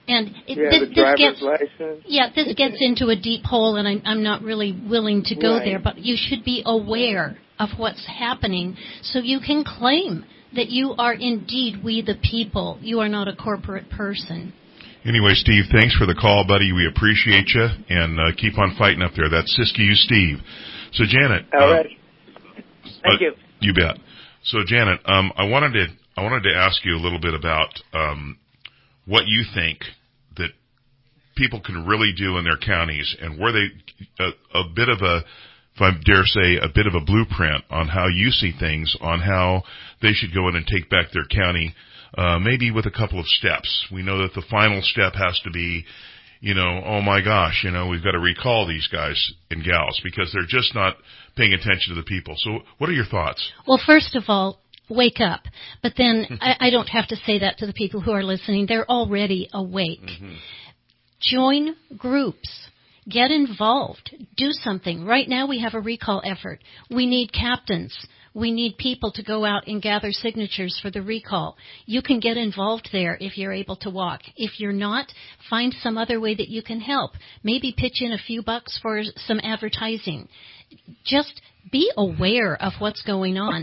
And it, yeah, this, the this driver's gets, license. yeah, this gets into a deep hole, and I'm, I'm not really willing to go Right. there. But you should be aware of what's happening, so you can claim that you are indeed we the people. You are not a corporate person. Anyway, Steve, thanks for the call, buddy. We appreciate you, and uh, keep on fighting up there. That's Siskiyou Steve. So, Janet. All uh, right. Thank uh, you. You bet. So, Janet, um, I wanted to I wanted to ask you a little bit about um, what you think that people can really do in their counties, and where they a, a bit of a, if I dare say, a bit of a blueprint on how you see things, on how they should go in and take back their county, uh, maybe with a couple of steps. We know that the final step has to be, you know, oh my gosh, you know, we've got to recall these guys and gals because they're just not paying attention to the people. So what are your thoughts? Well, first of all, wake up. But then I, I don't have to say that to the people who are listening. They're already awake. Mm-hmm. Join groups. Get involved. Do something. Right now we have a recall effort. We need captains. We need people to go out and gather signatures for the recall. You can get involved there if you're able to walk. If you're not, find some other way that you can help. Maybe pitch in a few bucks for some advertising. Just be aware of what's going on.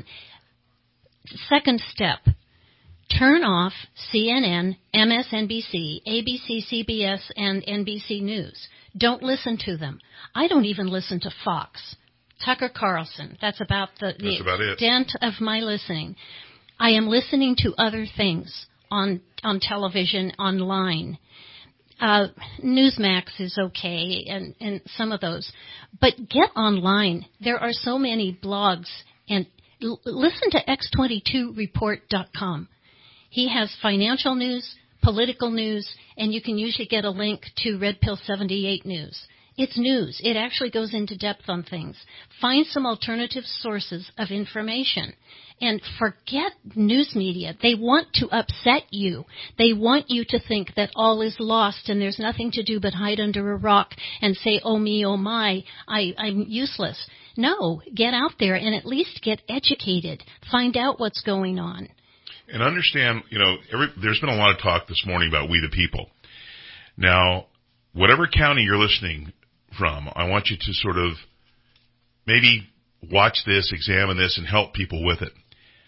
Second step, turn off C N N, M S N B C, A B C, C B S, and N B C News. Don't listen to them. I don't even listen to Fox. Tucker Carlson. That's about the, the That's about extent it. of my listening. I am listening to other things on on television, online. Uh, Newsmax is okay, and, and some of those. But get online. There are so many blogs. And l- listen to X twenty-two report dot com. He has financial news, political news, and you can usually get a link to Red Pill seventy-eight News. It's news. It actually goes into depth on things. Find some alternative sources of information. And forget news media. They want to upset you. They want you to think that all is lost and there's nothing to do but hide under a rock and say, oh me, oh my, I, I'm useless. No, get out there and at least get educated. Find out what's going on. And understand, you know, every, there's been a lot of talk this morning about we the people. Now, whatever county you're listening from, I want you to sort of maybe watch this, examine this, and help people with it.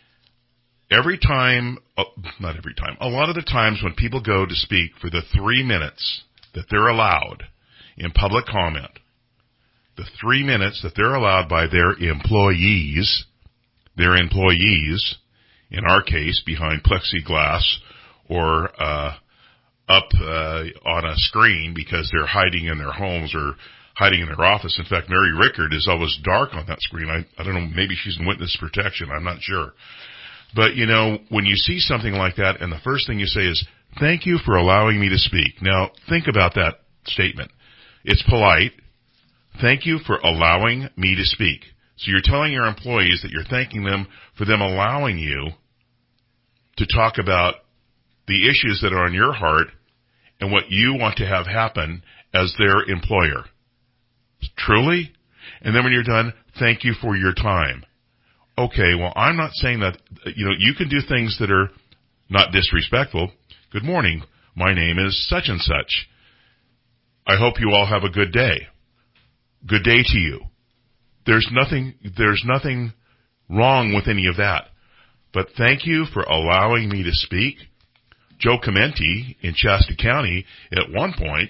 Every time, uh, not every time, a lot of the times when people go to speak for the three minutes that they're allowed in public comment, the three minutes that they're allowed by their employees, their employees, in our case, behind plexiglass or uh, up uh, on a screen because they're hiding in their homes or hiding in their office. In fact, Mary Rickard is always dark on that screen. I, I don't know, maybe she's in witness protection. I'm not sure. But, you know, when you see something like that and the first thing you say is, thank you for allowing me to speak. Now, think about that statement. It's polite. Thank you for allowing me to speak. So you're telling your employees that you're thanking them for them allowing you to talk about the issues that are on your heart and what you want to have happen as their employer. Truly? And then when you're done, thank you for your time. Okay, well, I'm not saying that, you know, you can do things that are not disrespectful. Good morning. My name is such and such. I hope you all have a good day. Good day to you. There's nothing, there's nothing wrong with any of that. But thank you for allowing me to speak. Joe Comenti in Shasta County at one point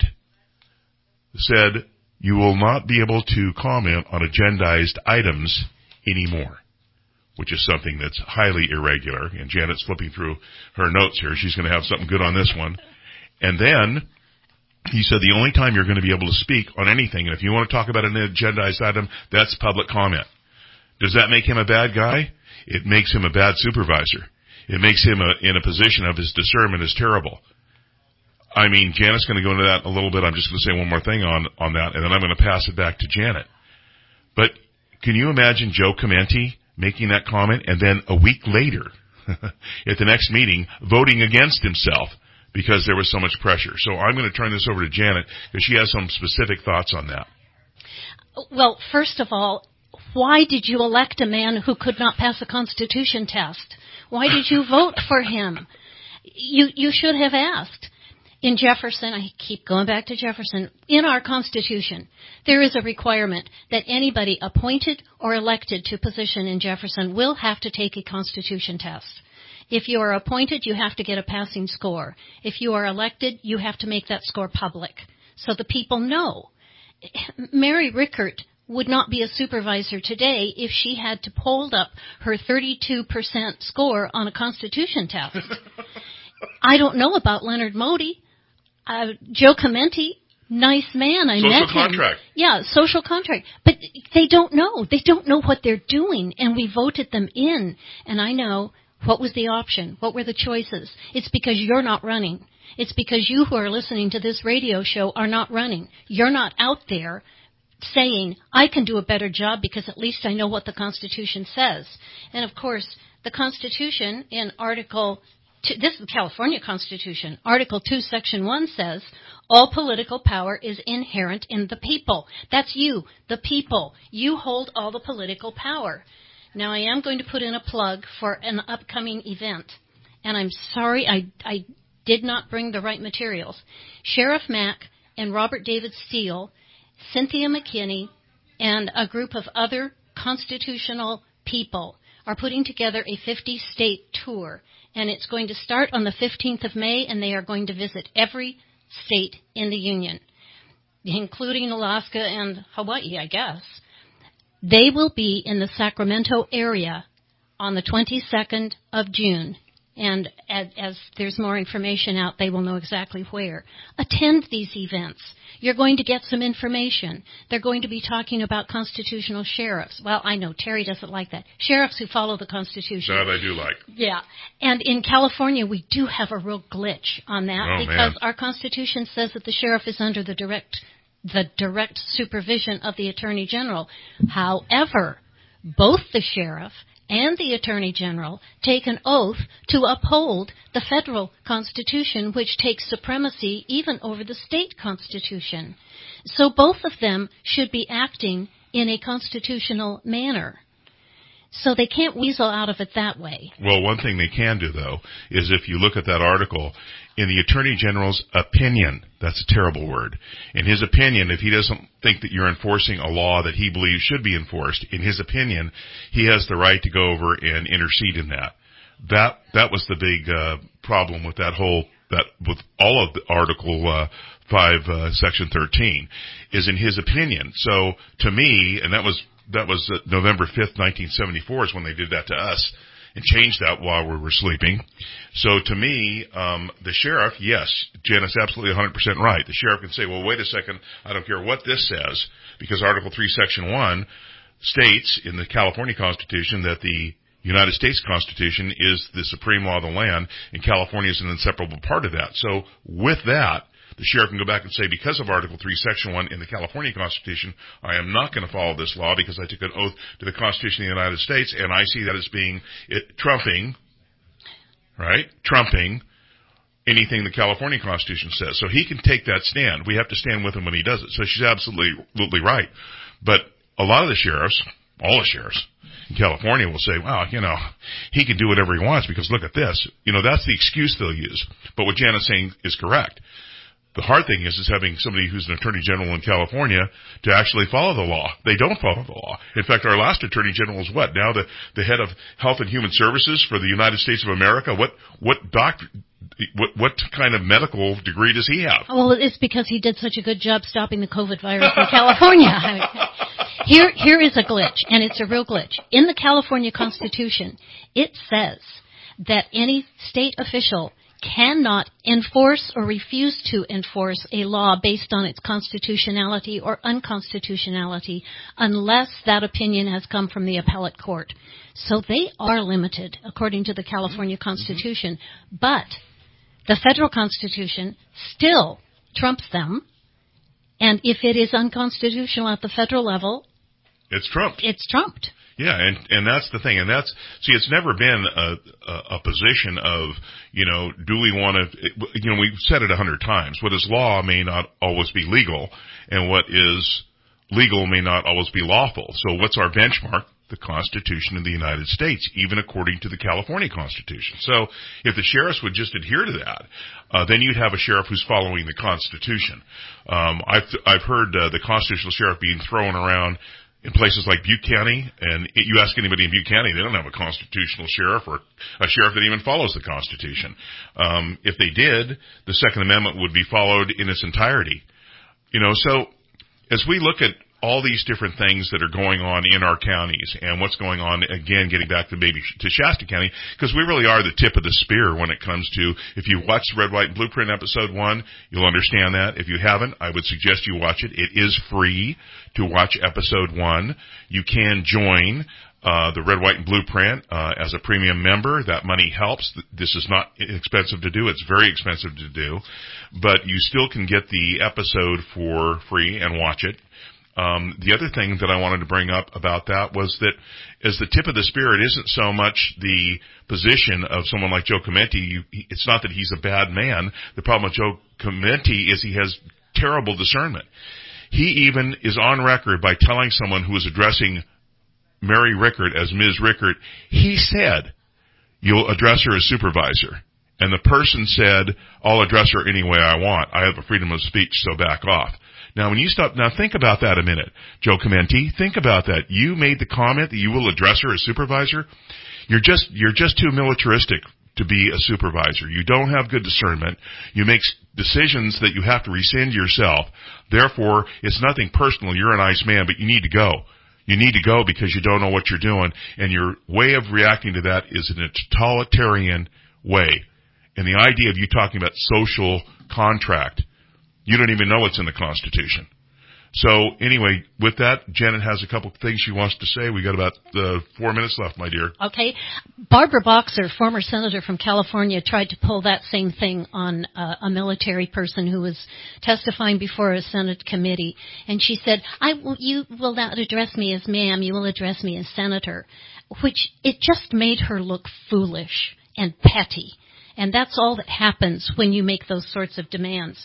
said, you will not be able to comment on agendized items anymore, which is something that's highly irregular. And Janet's flipping through her notes here. She's going to have something good on this one. And then he said the only time you're going to be able to speak on anything, and if you want to talk about an agendized item, that's public comment. Does that make him a bad guy? It makes him a bad supervisor. It makes him a, in a position of his discernment is terrible. I mean, Janet's going to go into that a little bit. I'm just going to say one more thing on, on that, and then I'm going to pass it back to Janet. But can you imagine Joe Comenti making that comment and then a week later at the next meeting voting against himself because there was so much pressure? So I'm going to turn this over to Janet because she has some specific thoughts on that. Well, first of all, why did you elect a man who could not pass a Constitution test? Why did you vote for him? You you should have asked. In Jefferson, I keep going back to Jefferson, in our Constitution, there is a requirement that anybody appointed or elected to position in Jefferson will have to take a Constitution test. If you are appointed, you have to get a passing score. If you are elected, you have to make that score public so the people know. Mary Rickert would not be a supervisor today if she had to hold up her thirty-two percent score on a Constitution test. I don't know about Leonard Modi. Uh, Joe Clementi, nice man. I social met him. Social contract. Yeah, social contract. But they don't know. They don't know what they're doing, and we voted them in. And I know what was the option. What were the choices? It's because you're not running. It's because you who are listening to this radio show are not running. You're not out there saying, I can do a better job because at least I know what the Constitution says. And, of course, the Constitution in Article This is the California Constitution. Article two, Section one says, all political power is inherent in the people. That's you, the people. You hold all the political power. Now, I am going to put in a plug for an upcoming event. And I'm sorry I, I did not bring the right materials. Sheriff Mack and Robert David Steele, Cynthia McKinney, and a group of other constitutional people are putting together a fifty-state tour. And it's going to start on the fifteenth of May, and they are going to visit every state in the Union, including Alaska and Hawaii, I guess. They will be in the Sacramento area on the twenty-second of June. And as, as there's more information out, they will know exactly where. Attend these events. You're going to get some information. They're going to be talking about constitutional sheriffs. Well, I know Terry doesn't like that. Sheriffs who follow the Constitution. That I do like. Yeah. And in California, we do have a real glitch on that oh, because man. our Constitution says that the sheriff is under the direct the direct supervision of the Attorney General. However, both the sheriff and the Attorney General take an oath to uphold the federal Constitution, which takes supremacy even over the state Constitution. So both of them should be acting in a constitutional manner. So they can't weasel out of it that way. Well, one thing they can do, though, is if you look at that article, in the Attorney General's opinion, that's a terrible word, in his opinion, if he doesn't think that you're enforcing a law that he believes should be enforced, in his opinion, he has the right to go over and intercede in that. That that was the big uh, problem with that whole, that with all of the Article uh, five, uh, Section thirteen, is in his opinion. So, to me, and that was That was uh, November fifth, nineteen seventy-four is when they did that to us and changed that while we were sleeping. So to me, um, the sheriff, yes, Janice, absolutely one hundred percent right. The sheriff can say, well, wait a second, I don't care what this says, because Article three, Section one states in the California Constitution that the United States Constitution is the supreme law of the land, and California is an inseparable part of that. So with that, the sheriff can go back and say, because of Article three, Section one in the California Constitution, I am not going to follow this law because I took an oath to the Constitution of the United States, and I see that as being it, trumping, right, trumping anything the California Constitution says. So he can take that stand. We have to stand with him when he does it. So she's absolutely, absolutely right. But a lot of the sheriffs, all the sheriffs in California will say, well, you know, he can do whatever he wants because look at this. You know, that's the excuse they'll use. But what Janice's saying is correct. The hard thing is, is having somebody who's an attorney general in California to actually follow the law. They don't follow the law. In fact, our last attorney general is what? Now the, the head of Health and Human Services for the United States of America? What, what doctor, what, what kind of medical degree does he have? Well, it's because he did such a good job stopping the COVID virus in California. Here, here is a glitch, and it's a real glitch. In the California Constitution, it says that any state official cannot enforce or refuse to enforce a law based on its constitutionality or unconstitutionality unless that opinion has come from the appellate court. So they are limited according to the California Constitution, mm-hmm. but the federal Constitution still trumps them, and if it is unconstitutional at the federal level, it's trumped. It's trumped. Yeah, and and that's the thing, and that's see, it's never been a a, a position of, you know, do we want to, you know, we've said it a hundred times. What is law may not always be legal, and what is legal may not always be lawful. So what's our benchmark? the Constitution of the United States, even according to the California Constitution. So if the sheriffs would just adhere to that, uh, then you'd have a sheriff who's following the Constitution. Um, I've, I've heard uh, the constitutional sheriff being thrown around in places like Butte County, and it, you ask anybody in Butte County, they don't have a constitutional sheriff or a sheriff that even follows the Constitution. Um, if they did, the Second Amendment would be followed in its entirety. You know, so as we look at all these different things that are going on in our counties and what's going on, again, getting back to maybe to Shasta County, because we really are the tip of the spear when it comes to, if you watch Red, White, and Blueprint episode one, you'll understand that. If you haven't, I would suggest you watch it. It is free to watch episode one. You can join uh the Red, White, and Blueprint uh as a premium member. That money helps. This is not expensive to do. It's very expensive to do. But you still can get the episode for free and watch it. Um, the other thing that I wanted to bring up about that was that as the tip of the spear, it isn't so much the position of someone like Joe Clemente. You, it's not that he's a bad man. The problem with Joe Clemente is he has terrible discernment. He even is on record by telling someone who was addressing Mary Rickert as Miz Rickert, he said, "You'll address her as supervisor." And the person said, "I'll address her any way I want. I have a freedom of speech, so back off." Now, when you stop, now think about that a minute. Joe Clemente, think about that. You made the comment that you will address her as supervisor. You're just, you're just too militaristic to be a supervisor. You don't have good discernment. You make decisions that you have to rescind yourself. Therefore, it's nothing personal. You're a nice man, but you need to go. You need to go because you don't know what you're doing. And your way of reacting to that is in a totalitarian way. And the idea of you talking about social contract, you don't even know what's in the Constitution. So anyway, with that, Janet has a couple of things she wants to say. We got about uh, four minutes left, my dear. Okay. Barbara Boxer, former senator from California, tried to pull that same thing on uh, a military person who was testifying before a Senate committee. And she said, I will, you will not address me as ma'am, you will address me as senator, which it just made her look foolish and petty. And that's all that happens when you make those sorts of demands.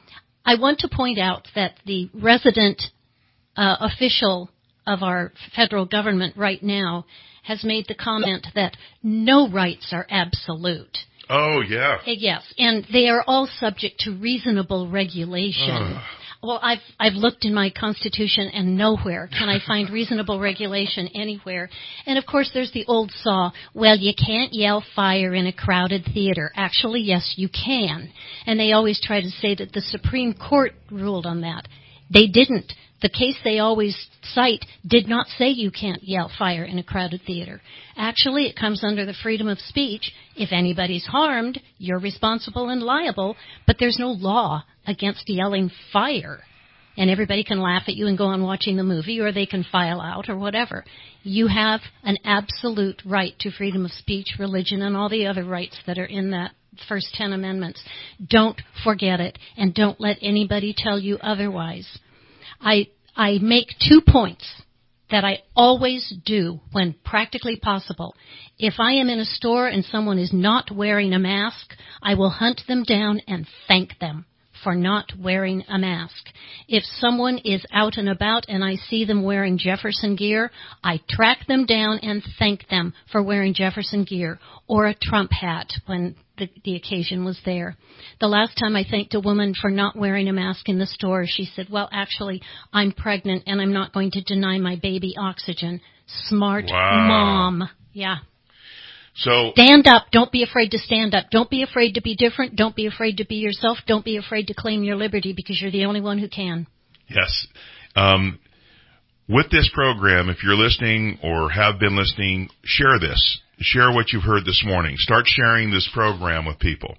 I want to point out that the resident uh, official of our federal government right now has made the comment that no rights are absolute. Oh, yeah. Yes, and they are all subject to reasonable regulation. Uh. Well, I've I've looked in my Constitution, and nowhere can I find reasonable regulation anywhere. And, of course, there's the old saw, well, you can't yell fire in a crowded theater. Actually, yes, you can. And they always try to say that the Supreme Court ruled on that. They didn't. The case they always cite did not say you can't yell fire in a crowded theater. Actually, it comes under the freedom of speech. If anybody's harmed, you're responsible and liable, but there's no law against yelling fire. And everybody can laugh at you and go on watching the movie, or they can file out or whatever. You have an absolute right to freedom of speech, religion, and all the other rights that are in that first ten amendments. Don't forget it, and don't let anybody tell you otherwise. I I make two points that I always do when practically possible. If I am in a store and someone is not wearing a mask, I will hunt them down and thank them for not wearing a mask. If someone is out and about and I see them wearing Jefferson gear, I track them down and thank them for wearing Jefferson gear, or a Trump hat when the, the occasion was there. The last time I thanked a woman for not wearing a mask in the store, she said, well, actually, I'm pregnant and I'm not going to deny my baby oxygen. Smart wow. mom. Yeah. So stand up. Don't be afraid to stand up. Don't be afraid to be different. Don't be afraid to be yourself. Don't be afraid to claim your liberty, because you're the only one who can. Yes. Um, with this program, if you're listening or have been listening, share this. Share what you've heard this morning. Start sharing this program with people.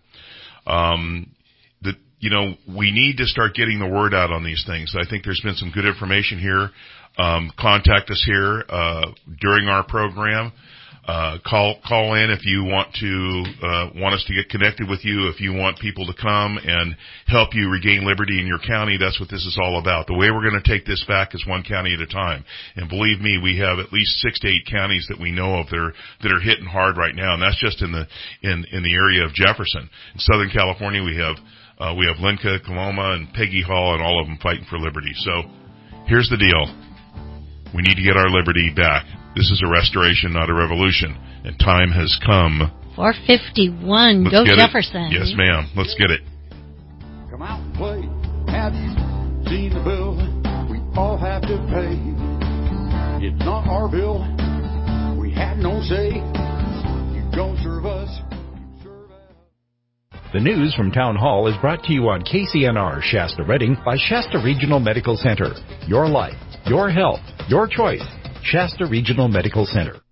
Um, the, you know, we need to start getting the word out on these things. I think there's been some good information here. Um, contact us here uh, during our program. Uh, call, call in if you want to, uh, want us to get connected with you, if you want people to come and help you regain liberty in your county. That's what this is all about. The way we're going to take this back is one county at a time. And believe me, we have at least six to eight counties that we know of that are, that are hitting hard right now. And that's just in the, in, in the area of Jefferson. In Southern California, we have, uh, we have Linca, Coloma, and Peggy Hall, and all of them fighting for liberty. So here's the deal. We need to get our liberty back. This is a restoration, not a revolution. And time has come. four fifty-one. Let's Go get Jefferson. It. Yes, ma'am. Let's get it. Come out and play. Have you seen the bill we all have to pay? It's not our bill. We had no say. You don't serve us. The news from Town Hall is brought to you on K C N R Shasta Redding by Shasta Regional Medical Center. Your life, your health, your choice. Shasta Regional Medical Center.